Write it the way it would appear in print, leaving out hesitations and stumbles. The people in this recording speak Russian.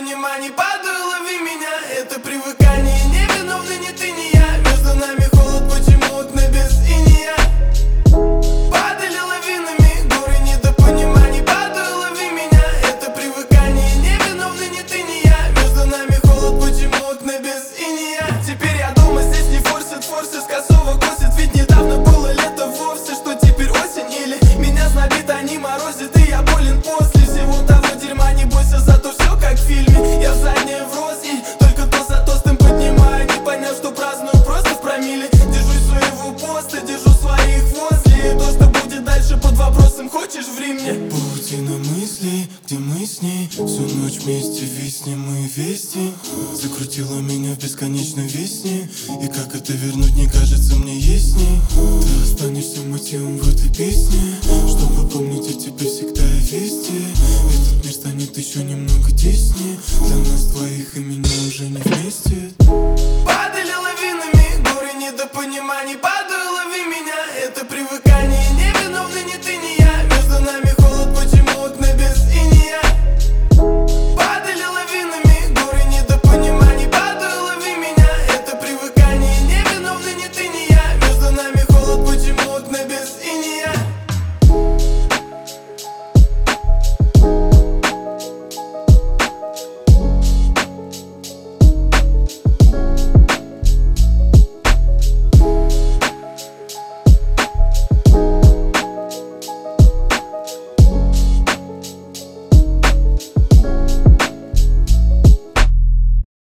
недопониманий. Падаю, лови меня, это привыкание. Не виновны ни ты, ни я. Между нами холод, почему окна без инея? Падали лавинами, горы недопониманий. Падаю, лови меня, это привыкание. Не виновны ни ты, ни я. Между нами холод, почему окна без инея? Теперь я дома, здесь не форсит, с косого косит. Ведь недавно было лето вовсе, что теперь осень. Или меня знобит, а не морозит, и я болен после всего того дерьма. Не бойся, зато все как в фильме. Я в заднее врос, и только то за тостом поднимаю, не поняв, что праздную просто в промилле. Держусь своего поста, держу своих возле. И то, что будет дальше, под вопросом, хочешь в Риме? Паутина мыслей, где мы с ней всю ночь вместе виснем мы вести. Закрутила меня в бесконечной весне, и как это вернуть, не кажется мне ясней. Ты останешься мотивом в этой песне, чтобы помнить о тебе всегда и везде. Этот мир станет еще немного теснее для нас двоих, и меня уже не вместе. Падали лавинами, горы недопониманий. Падаю, лови меня, это привыкание.